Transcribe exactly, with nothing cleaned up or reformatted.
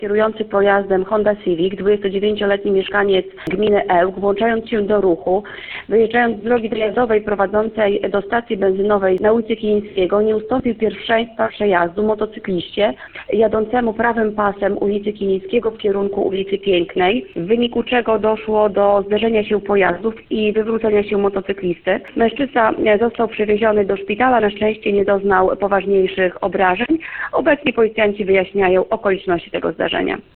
Kierujący pojazdem Honda Civic, dwudziestodziewięcioletni mieszkaniec gminy Ełk, włączając się do ruchu, wyjeżdżając z drogi dojazdowej prowadzącej do stacji benzynowej na ulicy Kilińskiego, nie ustąpił pierwszeństwa przejazdu motocykliście jadącemu prawym pasem ulicy Kilińskiego w kierunku ulicy Pięknej, w wyniku czego doszło do zderzenia się pojazdów i wywrócenia się motocyklisty. Mężczyzna został przewieziony do szpitala, na szczęście nie doznał poważniejszych obrażeń. Obecnie policjanci wyjaśniają okoliczności tego zdarzenia.